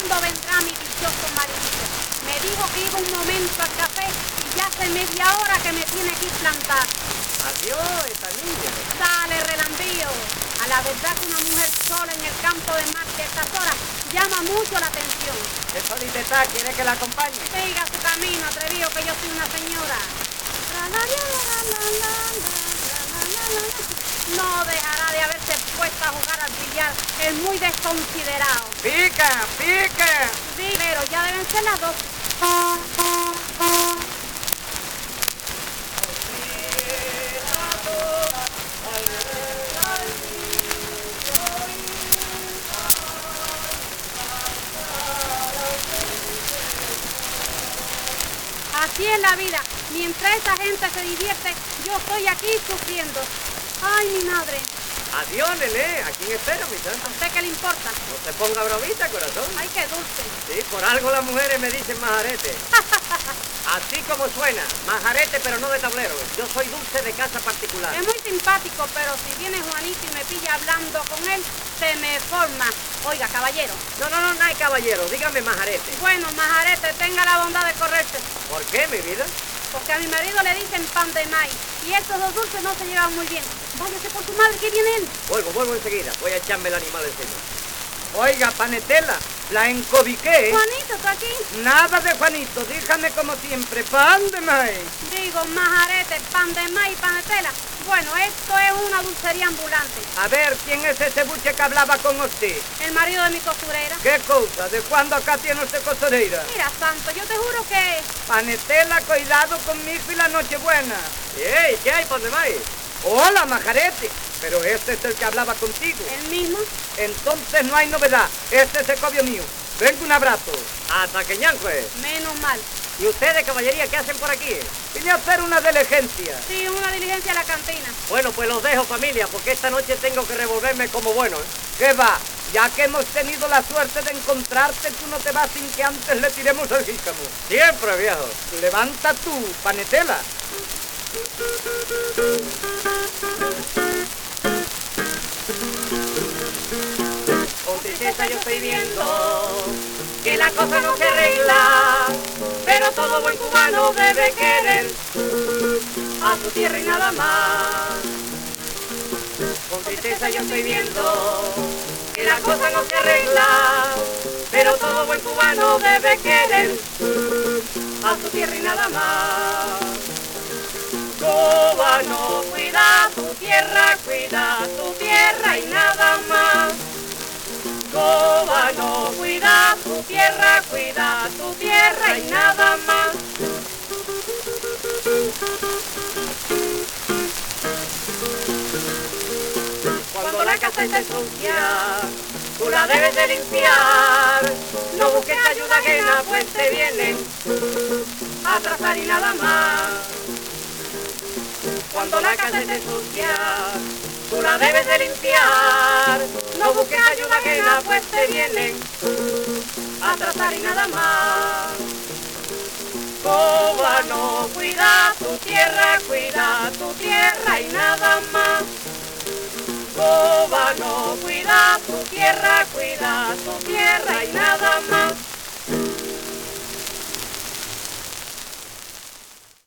¿Cuándo vendrá mi dichoso maridito? Me dijo que iba un momento al café y ya hace media hora que me tiene aquí plantada. Adiós, esta niña. Dale, relambío. A la verdad que una mujer sola en el campo de Marte a estas horas llama mucho la atención. ¿Qué solita está? ¿Quiere que la acompañe? Siga su camino, atrevido, que yo soy una señora. No dejará de haberse puesto a jugar al billar. Es muy desconsiderado. ¡Pica, pica! Sí, pero ya deben ser las 2. Así es la vida. Mientras esa gente se divierte, yo estoy aquí sufriendo. Ay, mi madre. Adiós, Nené. ¿A quién espera, mi santa? ¿A usted qué le importa? No se ponga bravita, corazón. Ay, qué dulce. Sí, por algo las mujeres me dicen majarete. Así como suena, majarete pero no de tablero. Yo soy dulce de casa particular. Es muy simpático, pero si viene Juanito y me pilla hablando con él, se me forma. Oiga, caballero. No hay caballero. Dígame majarete. Bueno, majarete, tenga la bondad de correrse. ¿Por qué, mi vida? Porque a mi marido le dicen pan de maíz. Y estos dos dulces no se llevan muy bien. Váyase por su madre, que viene él. Vuelvo enseguida. Voy a echarme el animal encima. Oiga, Panetela, la encobiqué. Juanito, ¿tú aquí? Nada de Juanito, dígame como siempre, pan de maíz. Digo, majarete, pan de maíz, panetela. Bueno, esto es una dulcería ambulante. A ver, ¿quién es ese buche que hablaba con usted? El marido de mi costurera. ¿Qué cosa? ¿De cuándo acá tiene usted costurera? Mira, santo, yo te juro que... Panetela, cuidado conmigo y la Nochebuena. ¡Ey! ¿Qué hay, pan de maíz? Hola, majarete. Pero este es el que hablaba contigo. ¿El mismo? Entonces no hay novedad. Este es el cobio mío. Venga, un abrazo. Hasta que ñanque. Menos mal. ¿Y ustedes, caballería, qué hacen por aquí? Vine a hacer una diligencia. Sí, una diligencia a la cantina. Bueno, pues los dejo, familia, porque esta noche tengo que revolverme como bueno, ¿eh? ¿Qué va? Ya que hemos tenido la suerte de encontrarte, tú no te vas sin que antes le tiremos el jícamo. Siempre, viejo. Levanta tú, Panetela. Con tristeza yo estoy viendo que la cosa no se arregla, pero todo buen cubano debe querer a su tierra y nada más. Con tristeza yo estoy viendo que la cosa no se arregla, pero todo buen cubano debe querer a su tierra y nada más. Cubano, cuida tu tierra y nada más. Cubano, cuida tu tierra y nada más. Cuando la casa esté sucia, tú la debes de limpiar. No busques ayuda ajena, pues te vienen a trazar y nada más. Cuando la casa esté sucia, tú la debes de limpiar. No busques ayuda ajena, pues te vienen a trazar y nada más. Cubano, cuida tu tierra y nada más. Cubano, cuida tu tierra y